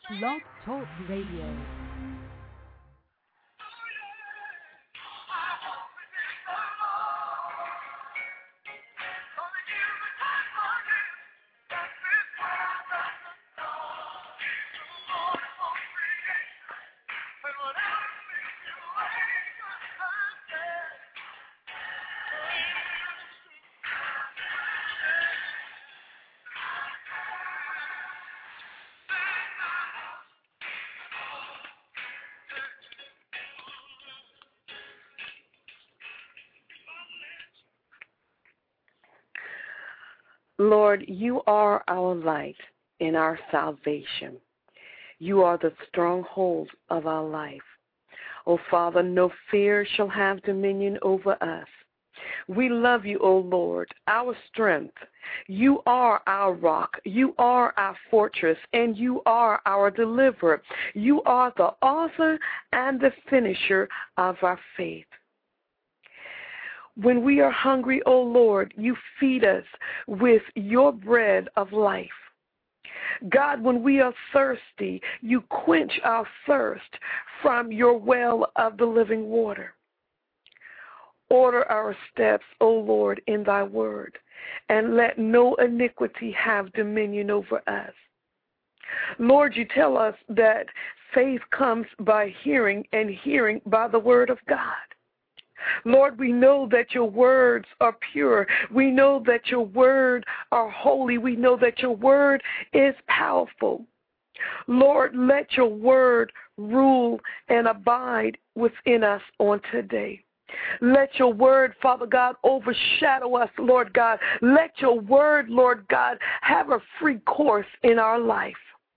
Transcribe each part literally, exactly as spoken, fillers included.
Blog Talk Radio. Lord, you are our light and our salvation. You are the stronghold of our life. O Father, no fear shall have dominion over us. We love you, O Lord, our strength. You are our rock. You are our fortress, and you are our deliverer. You are the author and the finisher of our faith. When we are hungry, O Lord, you feed us with your bread of life. God, when we are thirsty, you quench our thirst from your well of the living water. Order our steps, O Lord, in thy word, and let no iniquity have dominion over us. Lord, you tell us that faith comes by hearing, and hearing by the word of God. Lord, we know that your words are pure. We know that your word are holy. We know that your word is powerful. Lord, let your word rule and abide within us on today. Let your word, Father God, overshadow us, Lord God. Let your word, Lord God, have a free course in our life.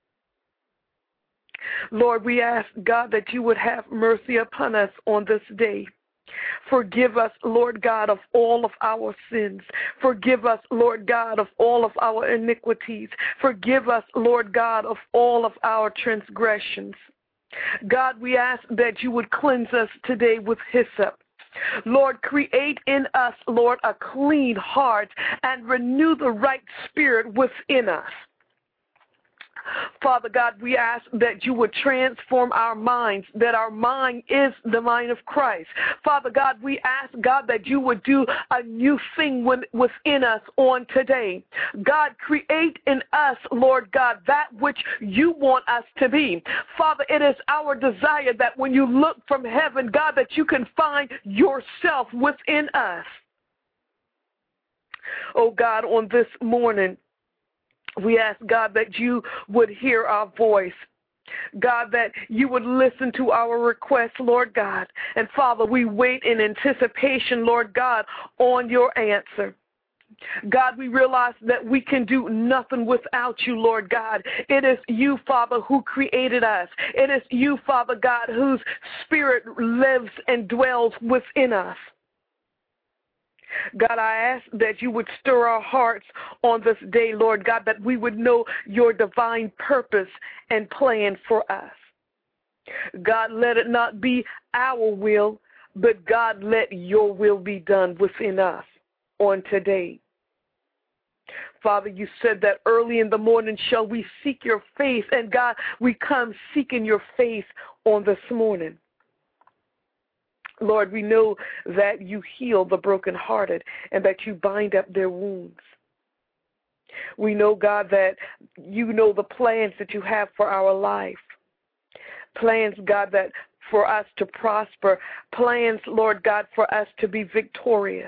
Lord, we ask, God, that you would have mercy upon us on this day. Forgive us, Lord God, of all of our sins. Forgive us, Lord God, of all of our iniquities. Forgive us, Lord God, of all of our transgressions. God, we ask that you would cleanse us today with hyssop. Lord, create in us, Lord, a clean heart and renew the right spirit within us. Father God, we ask that you would transform our minds, that our mind is the mind of Christ. Father God, we ask, God, that you would do a new thing within us on today. God, create in us, Lord God, that which you want us to be. Father, it is our desire that when you look from heaven, God, that you can find yourself within us. Oh God, on this morning, we ask, God, that you would hear our voice. God, that you would listen to our requests, Lord God. And Father, we wait in anticipation, Lord God, on your answer. God, we realize that we can do nothing without you, Lord God. It is you, Father, who created us. It is you, Father God, whose spirit lives and dwells within us. God, I ask that you would stir our hearts on this day, Lord God, that we would know your divine purpose and plan for us. God, let it not be our will, but God, let your will be done within us on today. Father, you said that early in the morning shall we seek your face, and God, we come seeking your face on this morning. Lord, we know that you heal the brokenhearted and that you bind up their wounds. We know, God, that you know the plans that you have for our life. Plans, God, that for us to prosper. Plans, Lord God, for us to be victorious.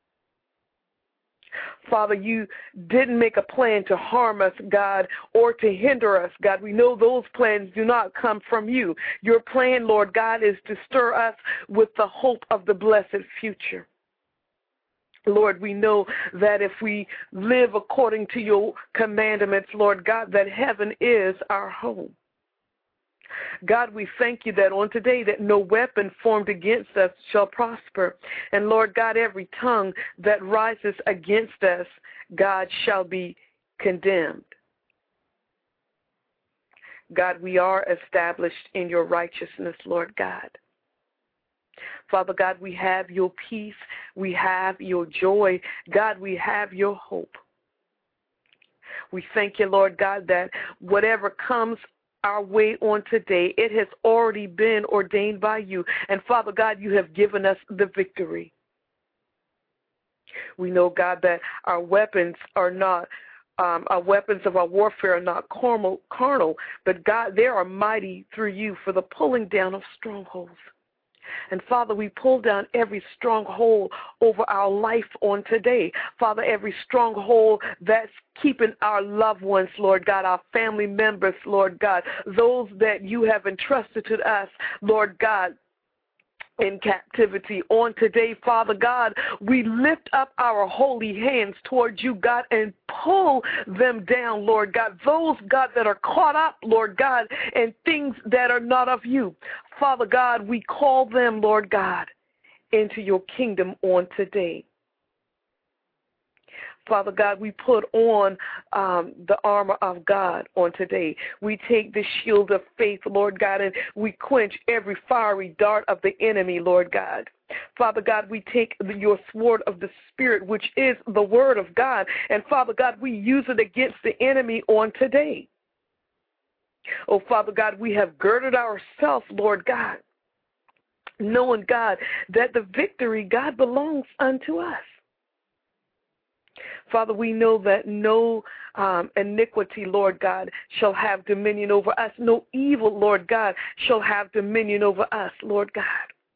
Father, you didn't make a plan to harm us, God, or to hinder us, God. We know those plans do not come from you. Your plan, Lord God, is to stir us with the hope of the blessed future. Lord, we know that if we live according to your commandments, Lord God, that heaven is our home. God, we thank you that on today that no weapon formed against us shall prosper. And Lord God, every tongue that rises against us, God, shall be condemned. God, we are established in your righteousness, Lord God. Father God, we have your peace. We have your joy. God, we have your hope. We thank you, Lord God, that whatever comes our way on today. It has already been ordained by you. And Father God, you have given us the victory. We know, God, that our weapons are not, um, our weapons of our warfare are not carnal, carnal, but God, they are mighty through you for the pulling down of strongholds. And Father, we pull down every stronghold over our life on today. Father, every stronghold that's keeping our loved ones, Lord God, our family members, Lord God, those that you have entrusted to us, Lord God, in captivity on today, Father God, we lift up our holy hands towards you, God, and pull them down, Lord God. Those, God, that are caught up, Lord God, in things that are not of you. Father God, we call them, Lord God, into your kingdom on today. Father God, we put on um, the armor of God on today. We take the shield of faith, Lord God, and we quench every fiery dart of the enemy, Lord God. Father God, we take the, your sword of the Spirit, which is the word of God, and Father God, we use it against the enemy on today. Oh, Father God, we have girded ourselves, Lord God, knowing, God, that the victory, God, belongs unto us. Father, we know that no um, iniquity, Lord God, shall have dominion over us. No evil, Lord God, shall have dominion over us, Lord God.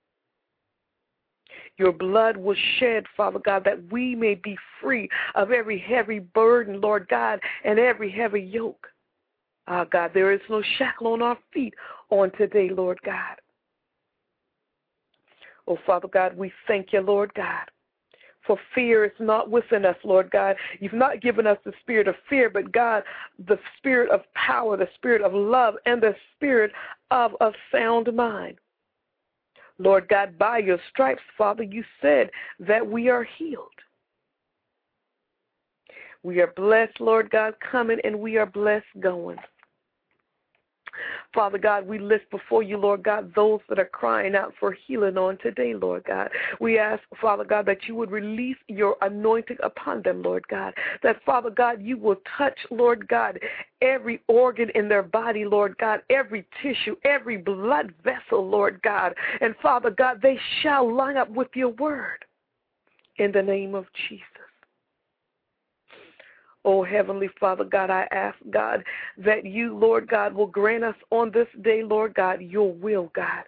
Your blood was shed, Father God, that we may be free of every heavy burden, Lord God, and every heavy yoke. Ah, God, there is no shackle on our feet on today, Lord God. Oh, Father God, we thank you, Lord God. For fear is not within us, Lord God. You've not given us the spirit of fear, but God, the spirit of power, the spirit of love, and the spirit of a sound mind. Lord God, by your stripes, Father, you said that we are healed. We are blessed, Lord God, coming, and we are blessed going. Father God, we lift before you, Lord God, those that are crying out for healing on today, Lord God. We ask, Father God, that you would release your anointing upon them, Lord God. That, Father God, you will touch, Lord God, every organ in their body, Lord God, every tissue, every blood vessel, Lord God. And, Father God, they shall line up with your word in the name of Jesus. Oh, Heavenly Father, God, I ask, God, that you, Lord God, will grant us on this day, Lord God, your will, God.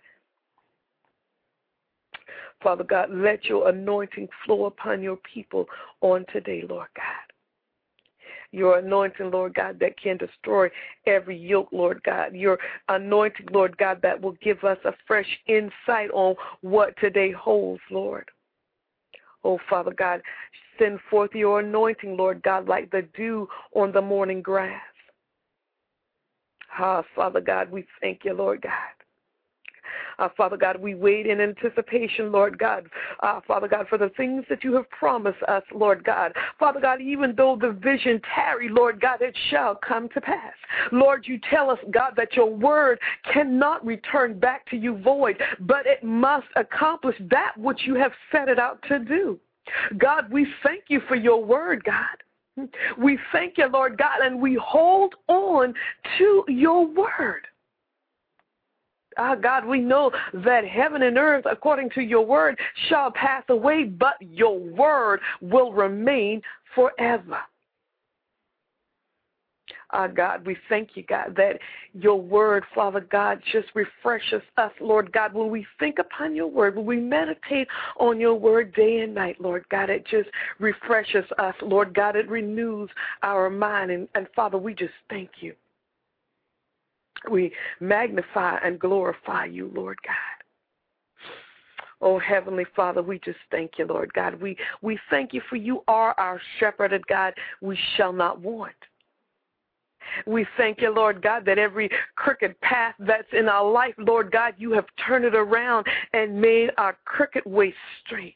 Father God, let your anointing flow upon your people on today, Lord God. Your anointing, Lord God, that can destroy every yoke, Lord God. Your anointing, Lord God, that will give us a fresh insight on what today holds, Lord. Oh, Father God, send forth your anointing, Lord God, like the dew on the morning grass. Ah, Father God, we thank you, Lord God. Uh, Father God, we wait in anticipation, Lord God, uh, Father God, for the things that you have promised us, Lord God. Father God, even though the vision tarry, Lord God, it shall come to pass. Lord, you tell us, God, that your word cannot return back to you void, but it must accomplish that which you have set it out to do. God, we thank you for your word, God. We thank you, Lord God, and we hold on to your word. Ah, God, we know that heaven and earth, according to your word, shall pass away, but your word will remain forever. Ah, God, we thank you, God, that your word, Father God, just refreshes us, Lord God. When we think upon your word, when we meditate on your word day and night, Lord God, it just refreshes us, Lord God. It renews our mind. And, and Father, we just thank you. We magnify and glorify you, Lord God. Oh, Heavenly Father, we just thank you, Lord God. We, we thank you for you are our shepherd, and God, we shall not want. We thank you, Lord God, that every crooked path that's in our life, Lord God, you have turned it around and made our crooked way straight.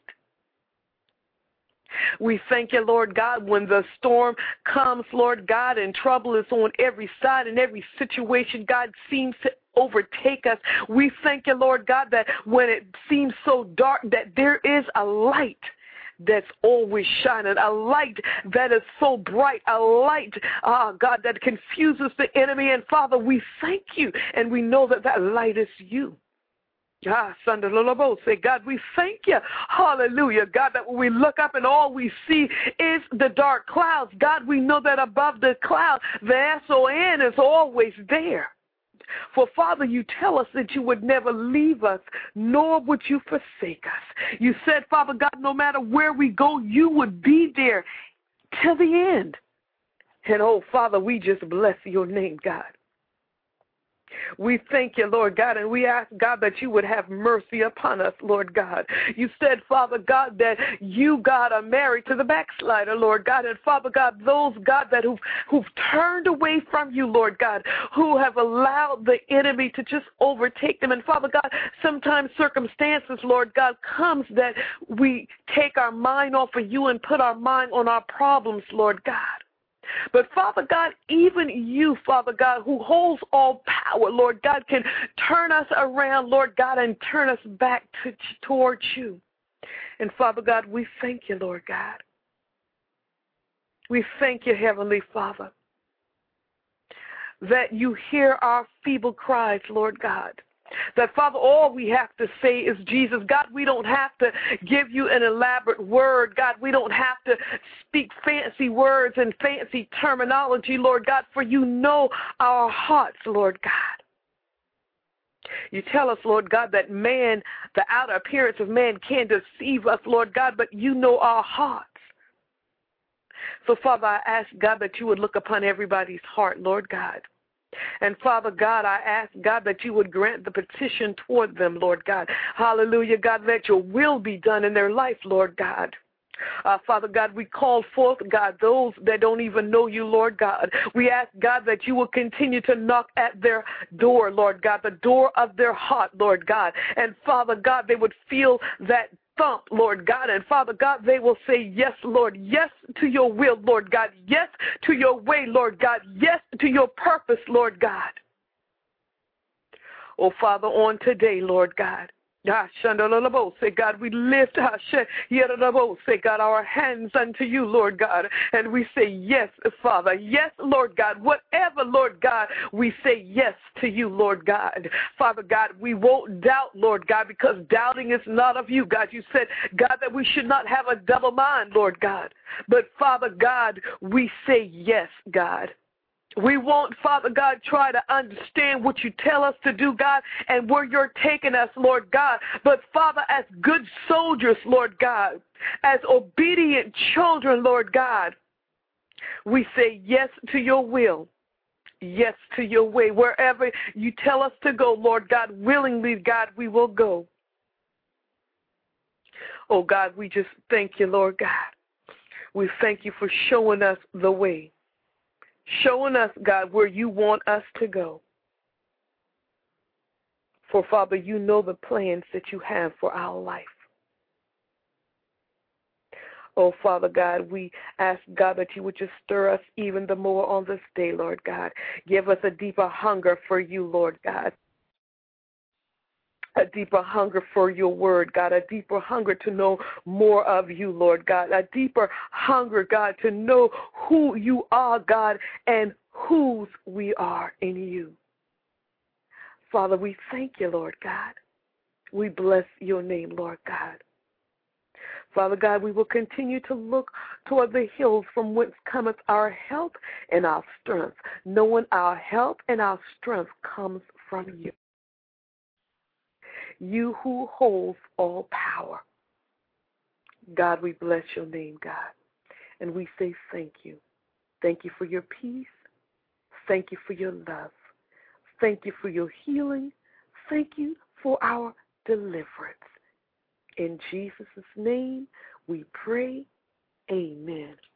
We thank you, Lord God, when the storm comes, Lord God, and trouble is on every side and every situation, God, seems to overtake us. We thank you, Lord God, that when it seems so dark, that there is a light that's always shining, a light that is so bright, a light, ah, God, that confuses the enemy. And Father, we thank you, and we know that that light is you. Ah, Sunday, say, God, we thank you. Hallelujah. God, that when we look up and all we see is the dark clouds, God, we know that above the cloud, the S O N is always there. For, Father, you tell us that you would never leave us, nor would you forsake us. You said, Father God, no matter where we go, you would be there till the end. And, oh, Father, we just bless your name, God. We thank you, Lord God, and we ask, God, that you would have mercy upon us, Lord God. You said, Father God, that you, God, are married to the backslider, Lord God, and Father God, those, God, that who've, who've turned away from you, Lord God, who have allowed the enemy to just overtake them. And Father God, sometimes circumstances, Lord God, comes that we take our mind off of you and put our mind on our problems, Lord God. But, Father God, even you, Father God, who holds all power, Lord God, can turn us around, Lord God, and turn us back to, towards you. And, Father God, we thank you, Lord God. We thank you, Heavenly Father, that you hear our feeble cries, Lord God. That, Father, all we have to say is Jesus. God, we don't have to give you an elaborate word. God, we don't have to speak fancy words and fancy terminology, Lord God, for you know our hearts, Lord God. You tell us, Lord God, that man, the outer appearance of man can deceive us, Lord God, but you know our hearts. So, Father, I ask, God, that you would look upon everybody's heart, Lord God. And, Father God, I ask, God, that you would grant the petition toward them, Lord God. Hallelujah, God, let your will be done in their life, Lord God. Uh, Father God, we call forth, God, those that don't even know you, Lord God. We ask, God, that you will continue to knock at their door, Lord God, the door of their heart, Lord God. And, Father God, they would feel that thump, Lord God. And, Father God, they will say, yes, Lord, yes to your will, Lord God, yes to your way, Lord God, yes to your purpose, Lord God. Oh, Father, on today, Lord God, say, God, we lift say, God, our hands unto you, Lord God, and we say, yes, Father, yes, Lord God, whatever, Lord God, we say yes to you, Lord God. Father God, we won't doubt, Lord God, because doubting is not of you, God. You said, God, that we should not have a double mind, Lord God, but Father God, we say yes, God. We won't, Father God, try to understand what you tell us to do, God, and where you're taking us, Lord God. But, Father, as good soldiers, Lord God, as obedient children, Lord God, we say yes to your will, yes to your way. Wherever you tell us to go, Lord God, willingly, God, we will go. Oh, God, we just thank you, Lord God. We thank you for showing us the way. Showing us, God, where you want us to go. For, Father, you know the plans that you have for our life. Oh, Father God, we ask, God, that you would just stir us even the more on this day, Lord God. Give us a deeper hunger for you, Lord God. A deeper hunger for your word, God, a deeper hunger to know more of you, Lord God, a deeper hunger, God, to know who you are, God, and whose we are in you. Father, we thank you, Lord God. We bless your name, Lord God. Father God, we will continue to look toward the hills from whence cometh our help and our strength, knowing our help and our strength comes from you. You who holds all power. God, we bless your name, God, and we say thank you. Thank you for your peace. Thank you for your love. Thank you for your healing. Thank you for our deliverance. In Jesus' name we pray, amen.